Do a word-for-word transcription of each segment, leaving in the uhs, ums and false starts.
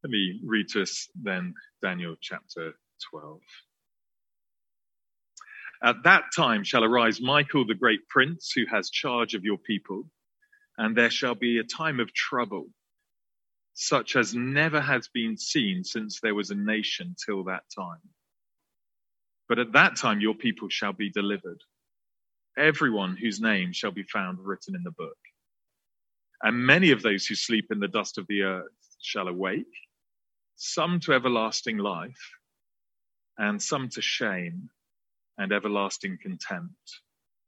Let me read to us then Daniel chapter twelve. At that time shall arise Michael, the great prince, who has charge of your people, and there shall be a time of trouble, such as never has been seen since there was a nation till that time. But at that time your people shall be delivered, everyone whose name shall be found written in the book. And many of those who sleep in the dust of the earth shall awake, some to everlasting life, and some to shame and everlasting contempt.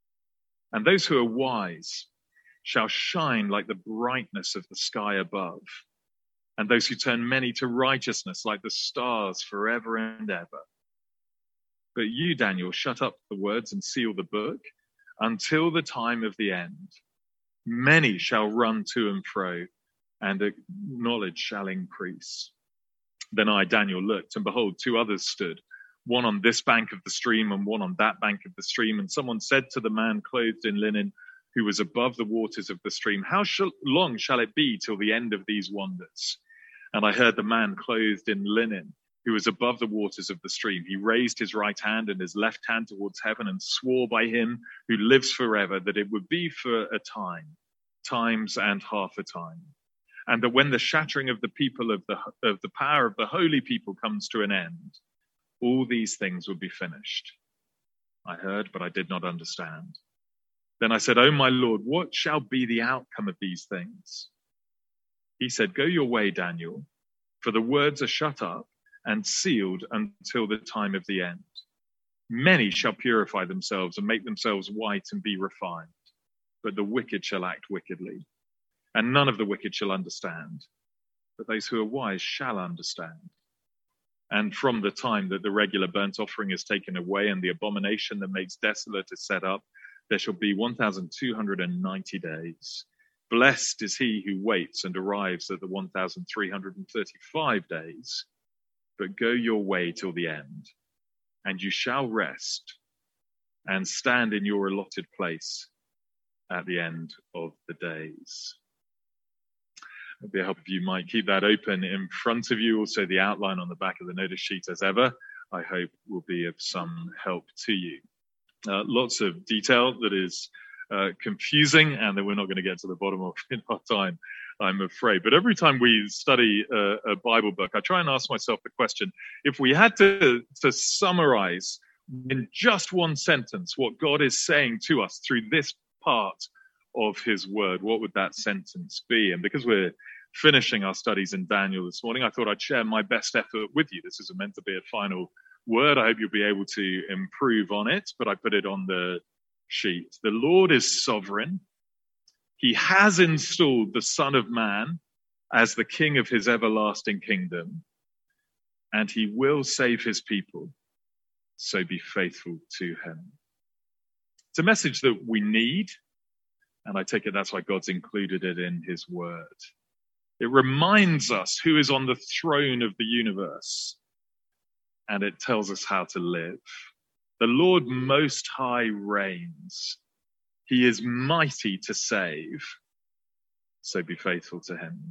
And those who are wise shall shine like the brightness of the sky above, and those who turn many to righteousness like the stars forever and ever. But you, Daniel, shut up the words and seal the book until the time of the end. Many shall run to and fro, and knowledge shall increase. Then I, Daniel, looked, and behold, two others stood, one on this bank of the stream and one on that bank of the stream. And someone said to the man clothed in linen, who was above the waters of the stream, how shall, long shall it be till the end of these wonders? And I heard the man clothed in linen, who was above the waters of the stream. He raised his right hand and his left hand towards heaven and swore by him who lives forever that it would be for a time, times and half a time. And that when the shattering of the people of the, of the power of the holy people comes to an end, all these things would be finished. I heard, but I did not understand. Then I said, O my Lord, what shall be the outcome of these things? He said, go your way, Daniel, for the words are shut up and sealed until the time of the end. Many shall purify themselves and make themselves white and be refined, but the wicked shall act wickedly, and none of the wicked shall understand, but those who are wise shall understand. And from the time that the regular burnt offering is taken away and the abomination that makes desolate is set up, there shall be one thousand two hundred ninety days. Blessed is he who waits and arrives at the one thousand three hundred thirty-five days. But go your way till the end, and you shall rest and stand in your allotted place at the end of the days. It'd be a help if you might keep that open in front of you. Also, the outline on the back of the notice sheet, as ever, I hope will be of some help to you. Uh, lots of detail that is uh, confusing and that we're not going to get to the bottom of in our time, I'm afraid. But every time we study a, a Bible book, I try and ask myself the question, if we had to, to summarize in just one sentence what God is saying to us through this part of his word, what would that sentence be? And because we're finishing our studies in Daniel this morning, I thought I'd share my best effort with you. This is meant to be a final word. I hope you'll be able to improve on it, but I put it on the sheet. The Lord is sovereign. He has installed the Son of Man as the King of his everlasting kingdom, and he will save his people. So be faithful to him. It's a message that we need, and I take it that's why God's included it in his word. It reminds us who is on the throne of the universe, and it tells us how to live. The Lord Most High reigns. He is mighty to save, so be faithful to him.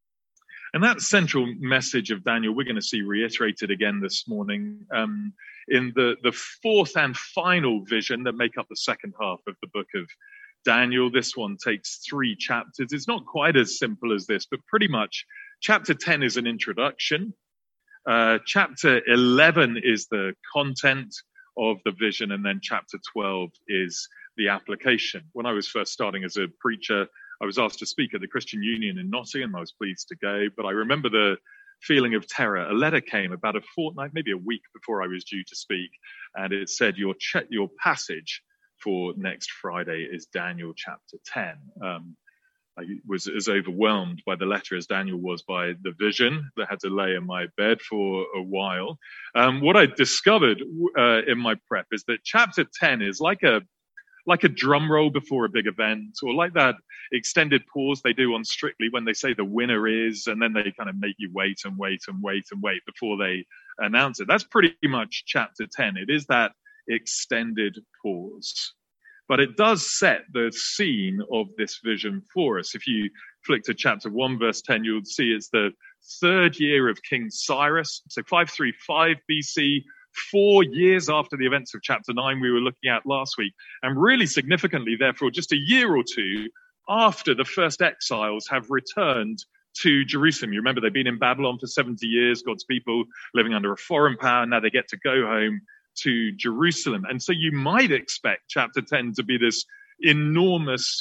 And that central message of Daniel, we're going to see reiterated again this morning um, in the, the fourth and final vision that make up the second half of the book of Daniel. This one takes three chapters. It's not quite as simple as this, but pretty much chapter ten is an introduction. Uh, chapter eleven is the content of the vision, and then chapter twelve is the application. When I was first starting as a preacher, I was asked to speak at the Christian Union in Nottingham. I was pleased to go, but I remember the feeling of terror. A letter came about a fortnight, maybe a week before I was due to speak, and it said your ch- your passage for next Friday is Daniel chapter ten. Um, I was as overwhelmed by the letter as Daniel was by the vision that had to lay in my bed for a while. Um, what I discovered uh, in my prep is that chapter ten is like a like a drum roll before a big event, or like that extended pause they do on Strictly when they say the winner is, and then they kind of make you wait and wait and wait and wait before they announce it. That's pretty much chapter ten. It is that extended pause. But it does set the scene of this vision for us. If you flick to chapter one, verse ten, you'll see it's the third year of King Cyrus, so five thirty-five B C, four years after the events of chapter nine we were looking at last week, and really significantly, therefore, just a year or two after the first exiles have returned to Jerusalem. You remember they've been in Babylon for seventy years, God's people living under a foreign power. Now they get to go home to Jerusalem. And so you might expect chapter ten to be this enormous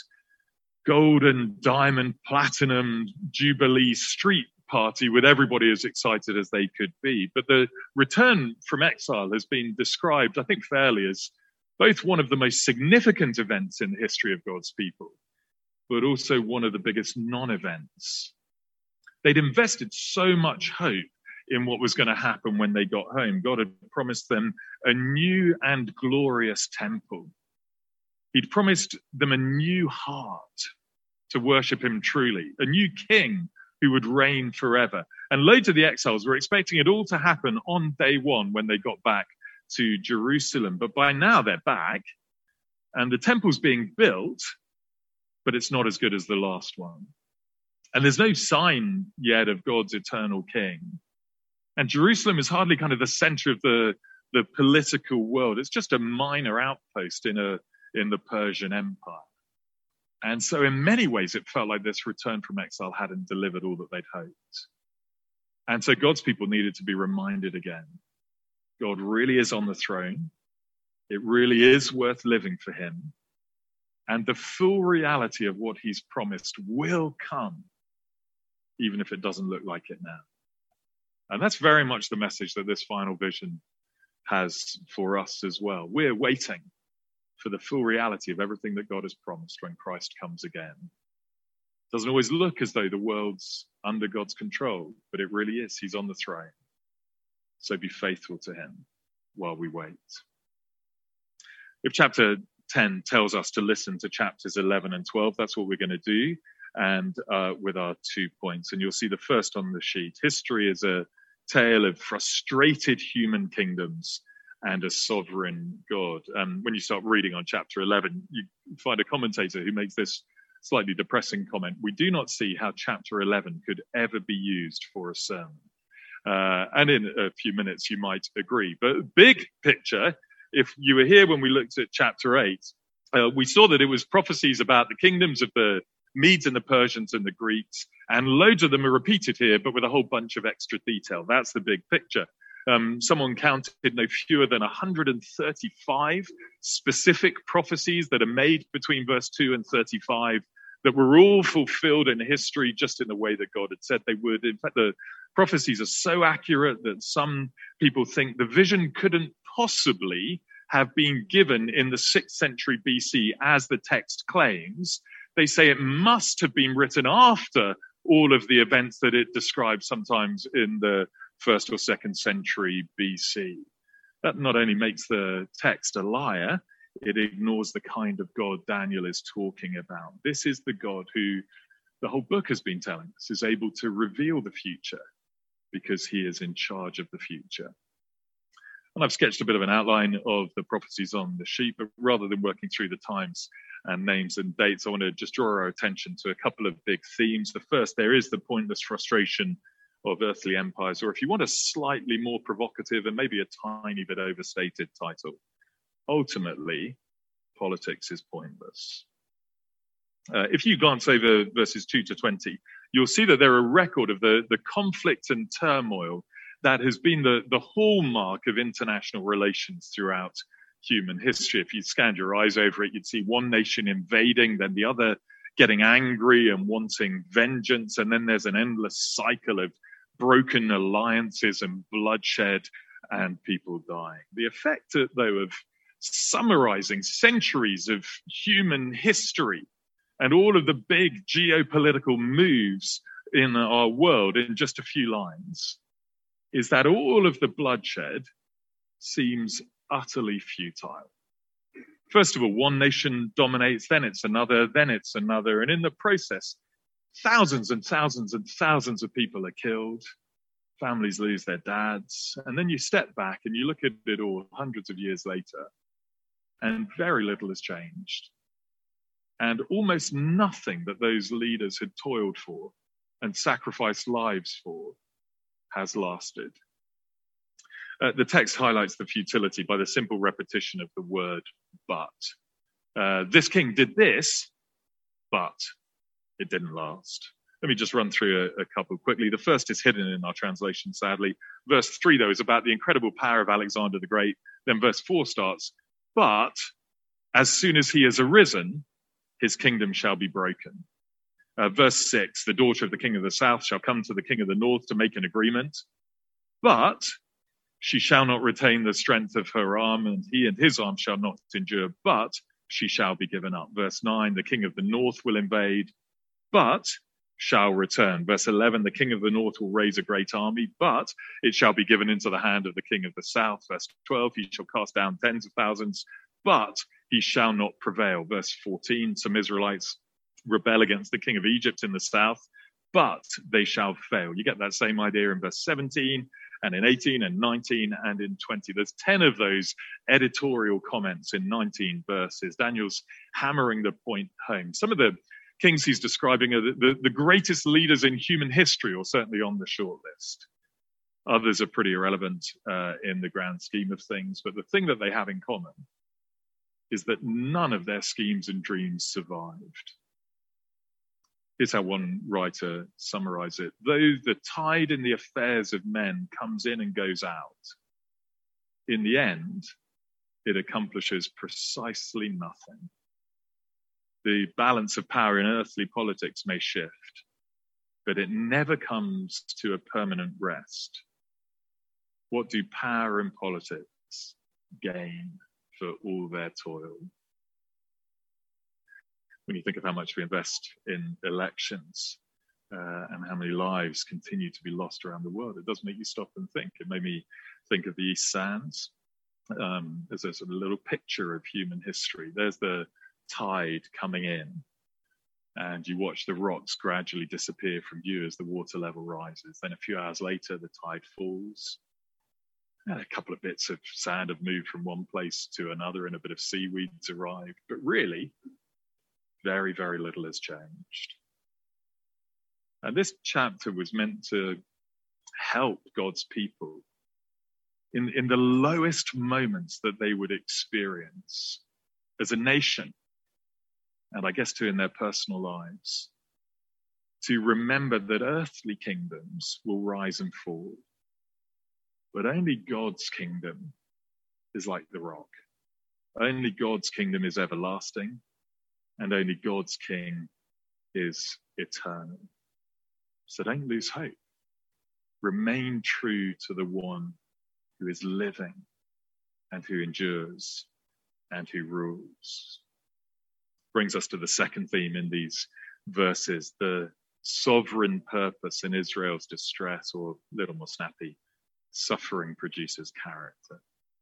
golden, diamond, platinum, jubilee street party with everybody as excited as they could be. But the return from exile has been described, I think fairly, as both one of the most significant events in the history of God's people, but also one of the biggest non-events. They'd invested so much hope in what was going to happen when they got home. God had promised them a new and glorious temple. He'd promised them a new heart to worship him truly, a new king who would reign forever. And loads of the exiles were expecting it all to happen on day one when they got back to Jerusalem. But by now they're back and the temple's being built, but it's not as good as the last one. And there's no sign yet of God's eternal king. And Jerusalem is hardly kind of the center of the, the political world. It's just a minor outpost in a in the Persian Empire. And so in many ways, it felt like this return from exile hadn't delivered all that they'd hoped. And so God's people needed to be reminded again. God really is on the throne. It really is worth living for him. And the full reality of what he's promised will come, even if it doesn't look like it now. And that's very much the message that this final vision has for us as well. We're waiting for the full reality of everything that God has promised when Christ comes again. It doesn't always look as though the world's under God's control, but it really is. He's on the throne. So be faithful to him while we wait. If chapter ten tells us to listen to chapters eleven and twelve, that's what we're going to do. And uh, with our two points, and you'll see the first on the sheet. History is a tale of frustrated human kingdoms and a sovereign God. Um, when you start reading on chapter eleven, you find a commentator who makes this slightly depressing comment. We do not see how chapter eleven could ever be used for a sermon. Uh, and in a few minutes, you might agree. But big picture, if you were here when we looked at chapter eight, uh, we saw that it was prophecies about the kingdoms of the Medes and the Persians and the Greeks, and loads of them are repeated here, but with a whole bunch of extra detail. That's the big picture. Um, someone counted no fewer than one hundred thirty-five specific prophecies that are made between verse two and thirty-five that were all fulfilled in history just in the way that God had said they would. In fact, the prophecies are so accurate that some people think the vision couldn't possibly have been given in the sixth century B C as the text claims. They say it must have been written after all of the events that it describes, sometimes in the first or second century B C. That not only makes the text a liar, it ignores the kind of God Daniel is talking about. This is the God who the whole book has been telling us is able to reveal the future because he is in charge of the future. And I've sketched a bit of an outline of the prophecies on the sheet, but rather than working through the times and names and dates, I want to just draw our attention to a couple of big themes. The first, there is the pointless frustration of earthly empires, or if you want a slightly more provocative and maybe a tiny bit overstated title, ultimately, politics is pointless. Uh, if you glance over verses two to twenty, you'll see that they're a record of the, the conflict and turmoil that has been the, the hallmark of international relations throughout human history. If you scanned your eyes over it, you'd see one nation invading, then the other getting angry and wanting vengeance, and then there's an endless cycle of broken alliances and bloodshed and people dying. The effect, though, of summarizing centuries of human history and all of the big geopolitical moves in our world in just a few lines is that all of the bloodshed seems utterly futile. First of all, one nation dominates, then it's another, then it's another, and in the process, thousands and thousands and thousands of people are killed. Families lose their dads. And then you step back and you look at it all hundreds of years later, and very little has changed. And almost nothing that those leaders had toiled for and sacrificed lives for has lasted. Uh, the text highlights the futility by the simple repetition of the word but. Uh, this king did this, but it didn't last. Let me just run through a, a couple quickly. The first is hidden in our translation, sadly. Verse three, though, is about the incredible power of Alexander the Great. Then verse four starts, but as soon as he has arisen, his kingdom shall be broken. Uh, verse six, the daughter of the king of the south shall come to the king of the north to make an agreement, but she shall not retain the strength of her arm, and he and his arm shall not endure, but she shall be given up. Verse nine, the king of the north will invade, but shall return. Verse eleven, the king of the north will raise a great army, but it shall be given into the hand of the king of the south. Verse twelve, he shall cast down tens of thousands, but he shall not prevail. Verse fourteen, some Israelites rebel against the king of Egypt in the south, but they shall fail. You get that same idea in verse seventeen, and in eighteen, and nineteen, and in twenty. There's ten of those editorial comments in nineteen verses. Daniel's hammering the point home. Some of the kings he's describing are the, the, the greatest leaders in human history, or certainly on the short list. Others are pretty irrelevant uh, in the grand scheme of things, but the thing that they have in common is that none of their schemes and dreams survived. Here's how one writer summarized it. Though the tide in the affairs of men comes in and goes out, in the end, it accomplishes precisely nothing. The balance of power in earthly politics may shift, but it never comes to a permanent rest. What do power and politics gain for all their toil? When you think of how much we invest in elections uh, and how many lives continue to be lost around the world, it does make you stop and think. It made me think of the East Sands um, as a sort of little picture of human history. There's the tide coming in, and you watch the rocks gradually disappear from view as the water level rises. Then a few hours later, the tide falls, and a couple of bits of sand have moved from one place to another, and a bit of seaweed's arrived. But really, very, very little has changed. And this chapter was meant to help God's people in, in the lowest moments that they would experience as a nation, and I guess too in their personal lives, to remember that earthly kingdoms will rise and fall, but only God's kingdom is like the rock. Only God's kingdom is everlasting, and only God's king is eternal. So don't lose hope. Remain true to the one who is living and who endures and who rules. Brings us to the second theme in these verses, the sovereign purpose in Israel's distress, or a little more snappy, suffering produces character.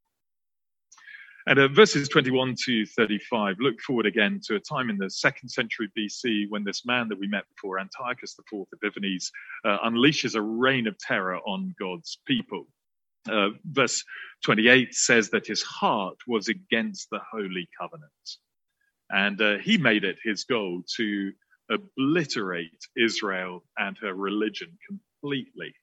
And uh, verses twenty-one to thirty-five look forward again to a time in the second century B C when this man that we met before, Antiochus the Fourth Epiphanes, uh, unleashes a reign of terror on God's people. Uh, verse twenty-eight says that his heart was against the Holy Covenant. And uh, he made it his goal to obliterate Israel and her religion completely.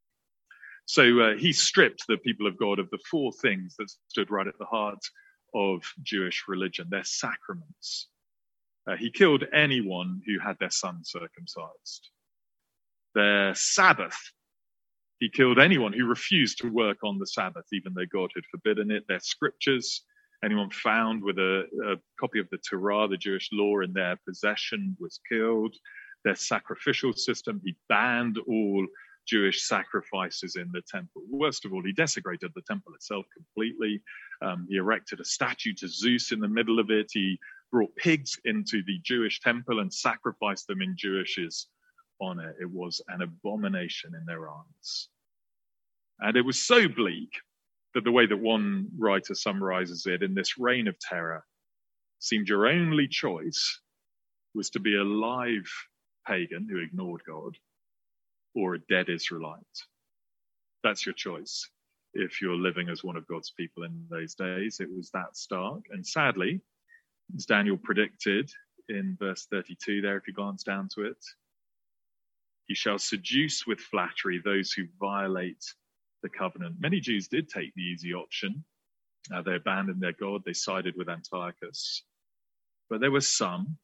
So uh, he stripped the people of God of the four things that stood right at the heart of Jewish religion, their sacraments. Uh, he killed anyone who had their son circumcised. Their Sabbath. He killed anyone who refused to work on the Sabbath, even though God had forbidden it. Their scriptures. Anyone found with a, a copy of the Torah, the Jewish law, in their possession was killed. Their sacrificial system, he banned all Jewish sacrifices in the temple. Worst of all, he desecrated the temple itself completely. Um, he erected a statue to Zeus in the middle of it. He brought pigs into the Jewish temple and sacrificed them in Jewish's honor. It was an abomination in their eyes. And it was so bleak that the way that one writer summarizes it, in this reign of terror, seemed your only choice was to be a live pagan who ignored God, or a dead Israelite. That's your choice if you're living as one of God's people in those days. It was that stark. And sadly, as Daniel predicted in verse thirty-two there, if you glance down to it, He shall seduce with flattery those who violate the covenant. Many Jews did take the easy option. Uh, they abandoned their God. They sided with Antiochus. But there were some,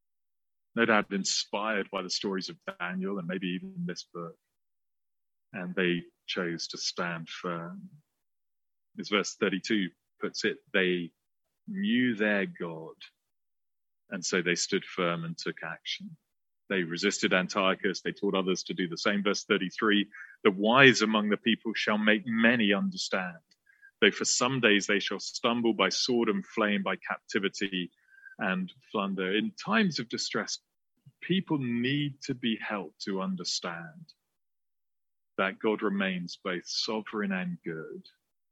no doubt inspired by the stories of Daniel and maybe even this book, and they chose to stand firm. As verse thirty-two puts it, they knew their God, and so they stood firm and took action. They resisted Antiochus. They taught others to do the same. Verse thirty-three, the wise among the people shall make many understand. Though for some days they shall stumble by sword and flame, by captivity and plunder. In times of distress, people need to be helped to understand that God remains both sovereign and good.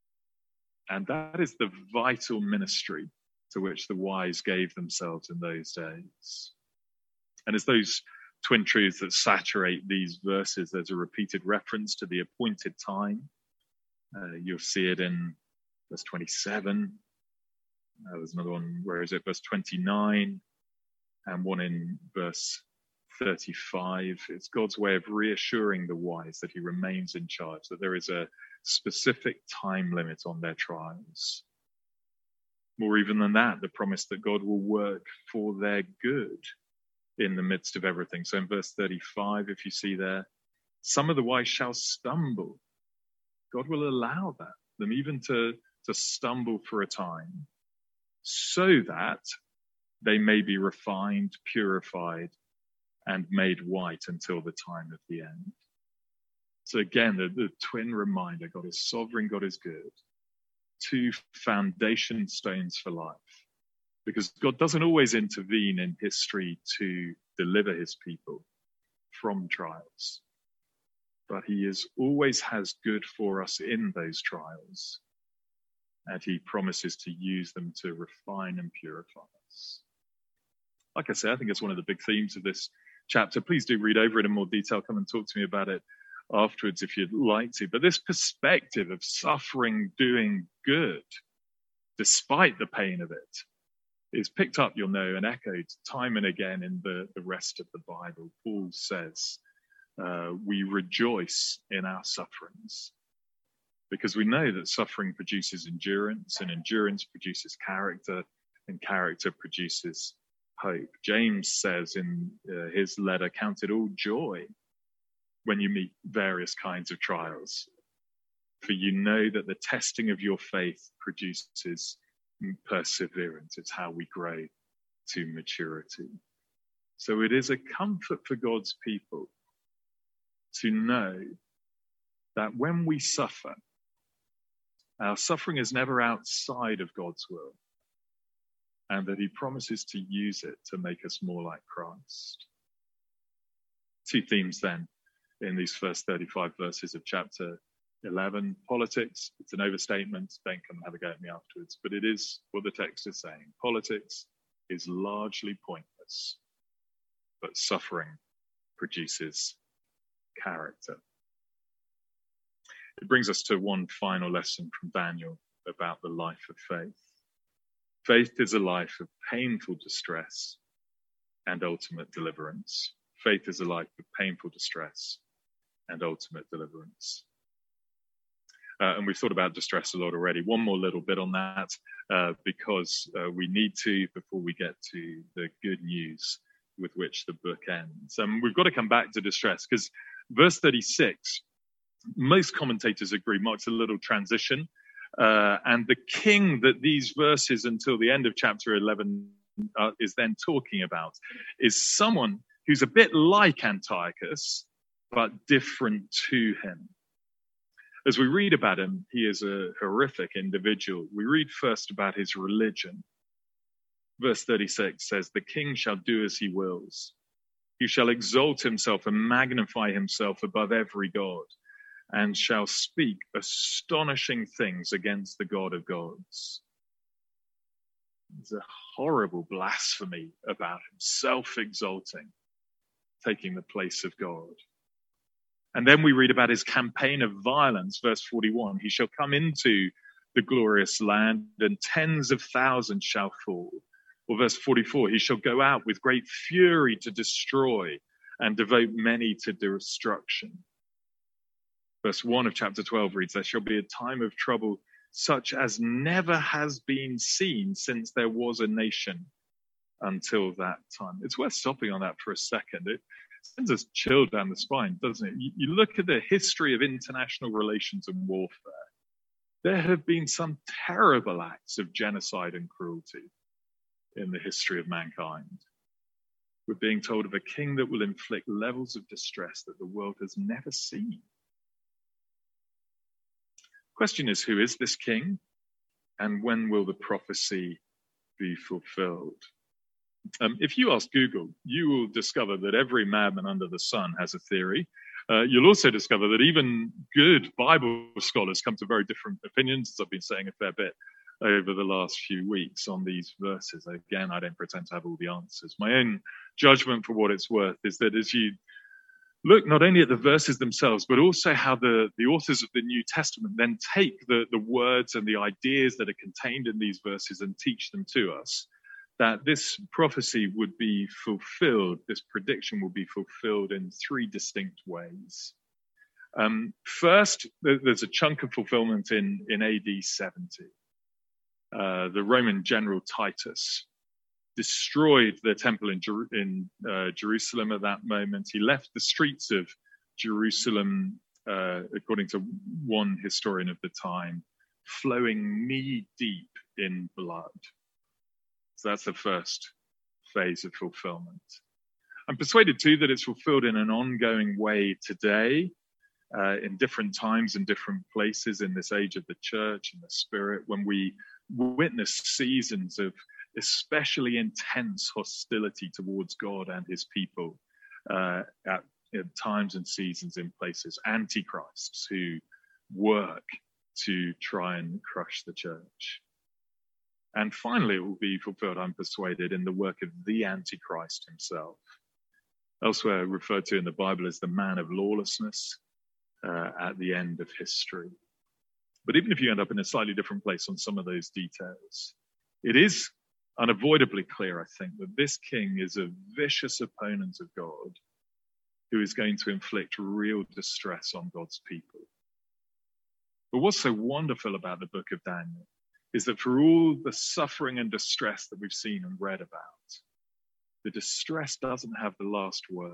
And that is the vital ministry to which the wise gave themselves in those days. And as those twin truths that saturate these verses, there's a repeated reference to the appointed time. Uh, you'll see it in verse twenty-seven. Uh, there's another one, where is it? Verse twenty-nine, and one in verse thirty-five. It's God's way of reassuring the wise that he remains in charge, that there is a specific time limit on their trials. More even than that, the promise that God will work for their good in the midst of everything. So in verse thirty-five, if you see there, some of the wise shall stumble. God will allow that, them even to, to stumble for a time, so that they may be refined, purified, and made white until the time of the end. So again, the, the twin reminder, God is sovereign, God is good. Two foundation stones for life. Because God doesn't always intervene in history to deliver his people from trials. But he is always has good for us in those trials. And he promises to use them to refine and purify us. Like I said, I think it's one of the big themes of this chapter. Please do read over it in more detail. Come and talk to me about it afterwards if you'd like to. But this perspective of suffering doing good, despite the pain of it, is picked up, you'll know, and echoed time and again in the, the rest of the Bible. Paul says, uh, we rejoice in our sufferings because we know that suffering produces endurance, and endurance produces character, and character produces hope. James says in uh, his letter, count it all joy when you meet various kinds of trials, for you know that the testing of your faith produces perseverance. It's how we grow to maturity. So it is a comfort for God's people to know that when we suffer, our suffering is never outside of God's will, and that he promises to use it to make us more like Christ. Two themes then in these first thirty-five verses of chapter eleven. Politics, it's an overstatement. Don't come and have a go at me afterwards. But it is what the text is saying. Politics is largely pointless, but suffering produces character. It brings us to one final lesson from Daniel about the life of faith. Faith is a life of painful distress and ultimate deliverance. Faith is a life of painful distress and ultimate deliverance. Uh, and we've thought about distress a lot already. One more little bit on that, uh, because uh, we need to before we get to the good news with which the book ends. Um, we've got to come back to distress because verse thirty-six, most commentators agree, marks a little transition. Uh, and the king that these verses until the end of chapter eleven uh, is then talking about is someone who's a bit like Antiochus, but different to him. As we read about him, he is a horrific individual. We read first about his religion. Verse thirty-six says, the king shall do as he wills. He shall exalt himself and magnify himself above every god, and shall speak astonishing things against the God of gods. There's a horrible blasphemy about him, self-exalting, taking the place of God. And then we read about his campaign of violence, verse forty-one. He shall come into the glorious land, and tens of thousands shall fall. Or verse forty-four, he shall go out with great fury to destroy, and devote many to destruction. Verse one of chapter twelve reads, there shall be a time of trouble such as never has been seen since there was a nation until that time. It's worth stopping on that for a second. It sends us chill down the spine, doesn't it? You, you look at the history of international relations and warfare. There have been some terrible acts of genocide and cruelty in the history of mankind. We're being told of a king that will inflict levels of distress that the world has never seen. Question is, who is this king? And when will the prophecy be fulfilled? Um, if you ask Google, you will discover that every madman under the sun has a theory. Uh, you'll also discover that even good Bible scholars come to very different opinions, as I've been saying a fair bit over the last few weeks on these verses. Again, I don't pretend to have all the answers. My own judgment, for what it's worth, is that as you look not only at the verses themselves, but also how the, the authors of the New Testament then take the, the words and the ideas that are contained in these verses and teach them to us, that this prophecy would be fulfilled, this prediction will be fulfilled in three distinct ways. Um, first, there's a chunk of fulfillment in, in A D seventy. Uh, the Roman general Titus destroyed the temple in, Jer- in uh, Jerusalem at that moment. He left the streets of Jerusalem, uh, according to one historian of the time, flowing knee deep in blood. So that's the first phase of fulfillment. I'm persuaded too that it's fulfilled in an ongoing way today, uh, in different times and different places in this age of the church and the Spirit, when we witness seasons of especially intense hostility towards God and his people, uh, at, at times and seasons in places, antichrists who work to try and crush the church. And finally, it will be fulfilled, I'm persuaded, in the work of the Antichrist himself, elsewhere referred to in the Bible as the man of lawlessness, uh, at the end of history. But even if you end up in a slightly different place on some of those details, it is unavoidably clear, I think, that this king is a vicious opponent of God who is going to inflict real distress on God's people. But what's so wonderful about the book of Daniel is that for all the suffering and distress that we've seen and read about, the distress doesn't have the last word.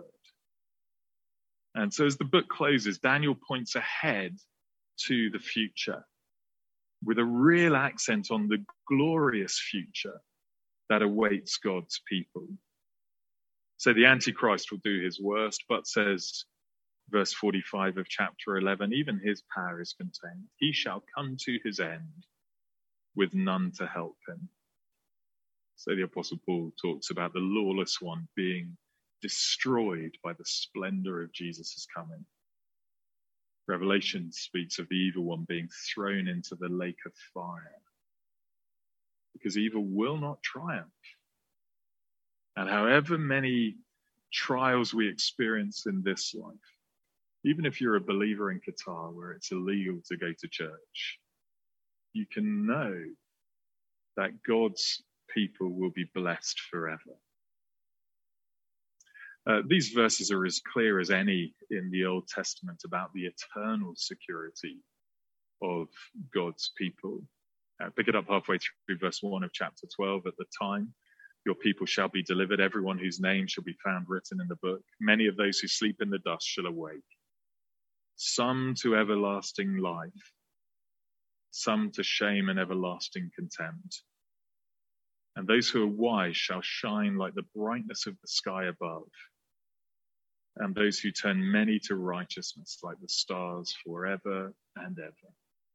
And so as the book closes, Daniel points ahead to the future with a real accent on the glorious future that awaits God's people. So the Antichrist will do his worst, but says, verse forty-five of chapter eleven, even his power is contained. He shall come to his end with none to help him. So the Apostle Paul talks about the lawless one being destroyed by the splendor of Jesus' coming. Revelation speaks of the evil one being thrown into the lake of fire, because evil will not triumph. And however many trials we experience in this life, even if you're a believer in Qatar where it's illegal to go to church, you can know that God's people will be blessed forever. Uh, these verses are as clear as any in the Old Testament about the eternal security of God's people. Uh, pick it up halfway through verse one of chapter twelve. At the time, your people shall be delivered. Everyone whose name shall be found written in the book. Many of those who sleep in the dust shall awake. Some to everlasting life, some to shame and everlasting contempt. And those who are wise shall shine like the brightness of the sky above. And those who turn many to righteousness like the stars forever and ever.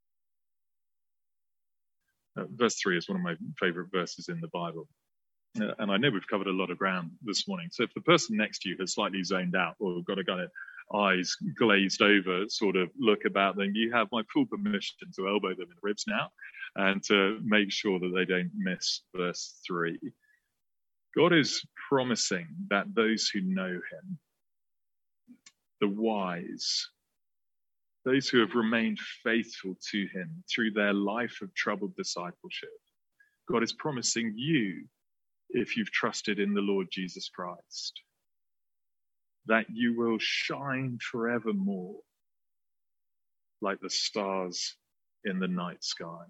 Uh, verse three is one of my favorite verses in the Bible. Uh, and I know we've covered a lot of ground this morning. So if the person next to you has slightly zoned out or got a kind of eyes glazed over sort of look about them, you have my full permission to elbow them in the ribs now and to make sure that they don't miss verse three. God is promising that those who know him, the wise, those who have remained faithful to him through their life of troubled discipleship, God is promising you, if you've trusted in the Lord Jesus Christ, that you will shine forevermore like the stars in the night sky.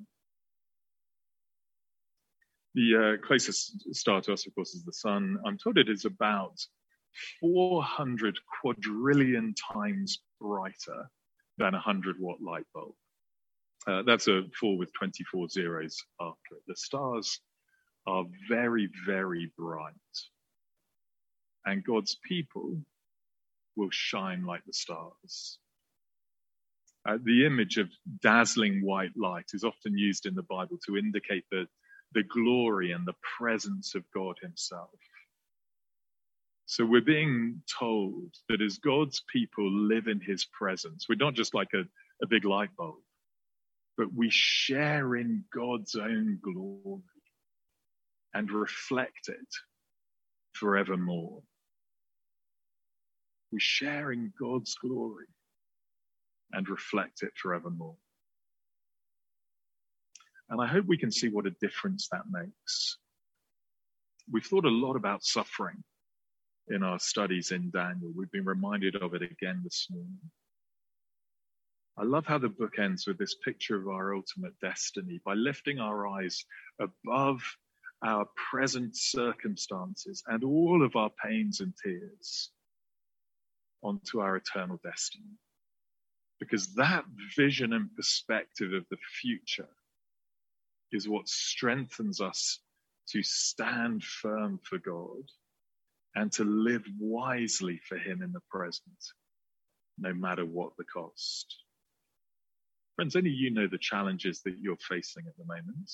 The uh, closest star to us, of course, is the sun. I'm told it is about four hundred quadrillion times brighter than a hundred watt light bulb. Uh, that's a four with twenty-four zeros after it. The stars are very, very bright. And God's people will shine like the stars. Uh, the image of dazzling white light is often used in the Bible to indicate the, the glory and the presence of God himself. So we're being told that as God's people live in his presence, we're not just like a, a big light bulb, but we share in God's own glory and reflect it forevermore. We share in God's glory and reflect it forevermore. And I hope we can see what a difference that makes. We've thought a lot about suffering in our studies in Daniel. We've been reminded of it again this morning. I love how the book ends with this picture of our ultimate destiny by lifting our eyes above our present circumstances and all of our pains and tears onto our eternal destiny. Because that vision and perspective of the future is what strengthens us to stand firm for God and to live wisely for him in the present, no matter what the cost. Friends, only you know the challenges that you're facing at the moment.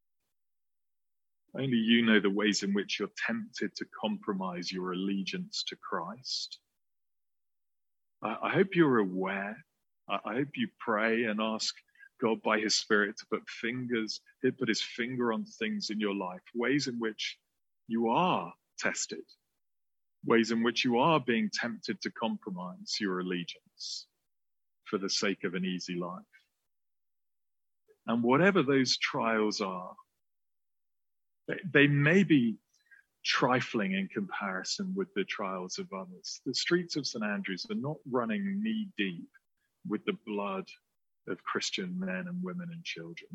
Only you know the ways in which you're tempted to compromise your allegiance to Christ. I, I hope you're aware. I, I hope you pray and ask God by his Spirit to put fingers, to put his finger on things in your life, ways in which you are tested, ways in which you are being tempted to compromise your allegiance for the sake of an easy life. And whatever those trials are, they, they may be trifling in comparison with the trials of others. The streets of Saint Andrews are not running knee deep with the blood of Christian men and women and children.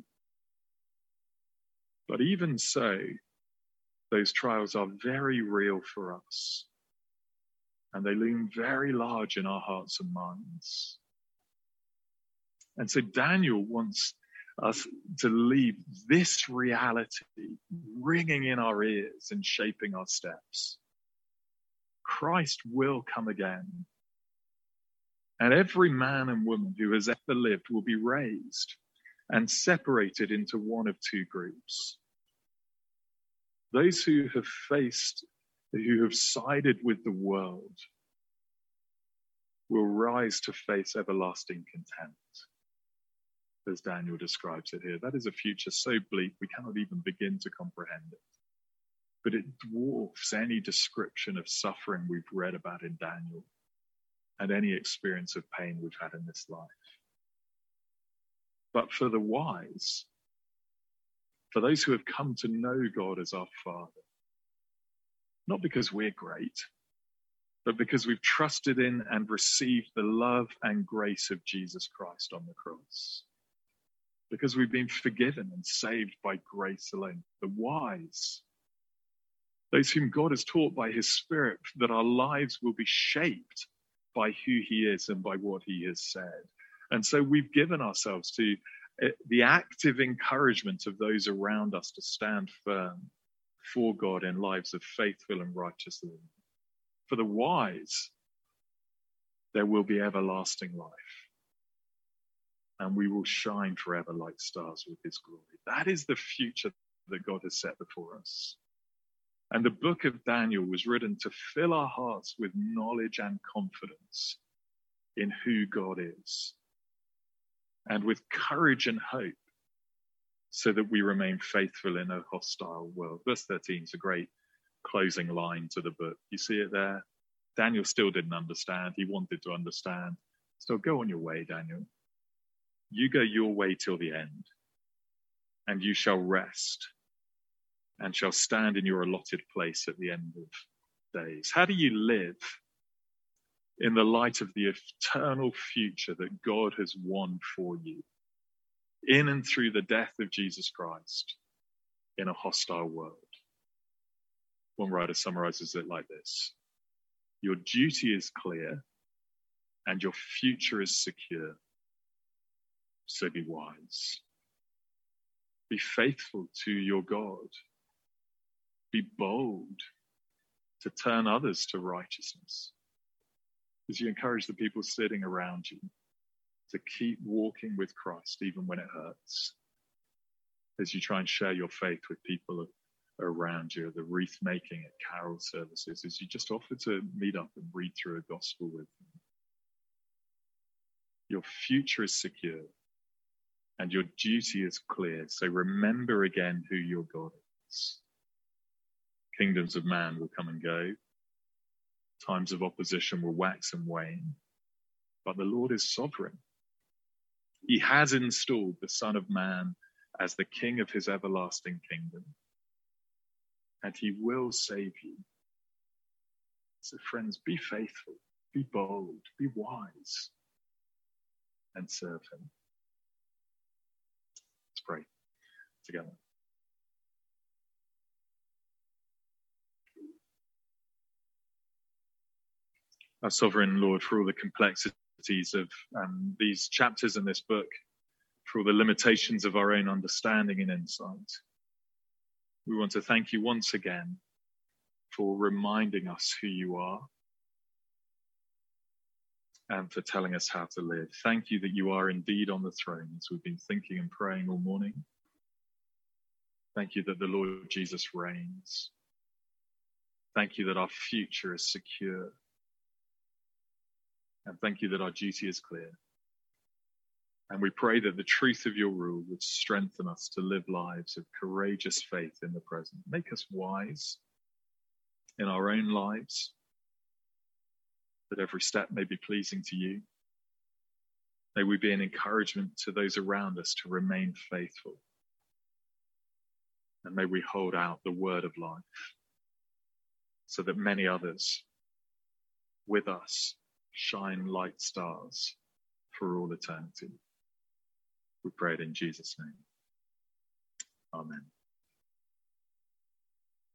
But even so, those trials are very real for us. And they loom very large in our hearts and minds. And so Daniel wants us to leave this reality ringing in our ears and shaping our steps. Christ will come again. And every man and woman who has ever lived will be raised and separated into one of two groups. Those who have faced, who have sided with the world, will rise to face everlasting contempt, as Daniel describes it here. That is a future so bleak we cannot even begin to comprehend it. But it dwarfs any description of suffering we've read about in Daniel and any experience of pain we've had in this life. But for the wise, for those who have come to know God as our Father, not because we're great, but because we've trusted in and received the love and grace of Jesus Christ on the cross, because we've been forgiven and saved by grace alone. The wise, those whom God has taught by his Spirit that our lives will be shaped by who he is and by what he has said. And so we've given ourselves to the active encouragement of those around us to stand firm for God in lives of faithful and righteous living. For the wise, there will be everlasting life. And we will shine forever like stars with his glory. That is the future that God has set before us. And the book of Daniel was written to fill our hearts with knowledge and confidence in who God is, and with courage and hope, so that we remain faithful in a hostile world. Verse thirteen is a great closing line to the book. You see it there? Daniel still didn't understand. He wanted to understand. So go on your way, Daniel. You go your way till the end, and you shall rest and shall stand in your allotted place at the end of days. How do you live in the light of the eternal future that God has won for you, in and through the death of Jesus Christ in a hostile world. One writer summarizes it like this: your duty is clear and your future is secure. So be wise. Be faithful to your God. Be bold to turn others to righteousness. As you encourage the people sitting around you to keep walking with Christ even when it hurts. As you try and share your faith with people around you, the wreath making at carol services, as you just offer to meet up and read through a gospel with them. Your future is secure and your duty is clear. So remember again who your God is. Kingdoms of man will come and go. Times of opposition will wax and wane. But the Lord is sovereign. He has installed the Son of Man as the King of his everlasting kingdom. And he will save you. So friends, be faithful, be bold, be wise, and serve him. Let's pray together. Our sovereign Lord, for all the complexities of um, these chapters in this book, for all the limitations of our own understanding and insight, we want to thank you once again for reminding us who you are and for telling us how to live. Thank you that you are indeed on the throne, as we've been thinking and praying all morning. Thank you that the Lord Jesus reigns. Thank you that our future is secure. And thank you that our duty is clear. And we pray that the truth of your rule would strengthen us to live lives of courageous faith in the present. Make us wise in our own lives, that every step may be pleasing to you. May we be an encouragement to those around us to remain faithful. And may we hold out the word of life so that many others with us shine like stars for all eternity. We pray it in Jesus' name. Amen.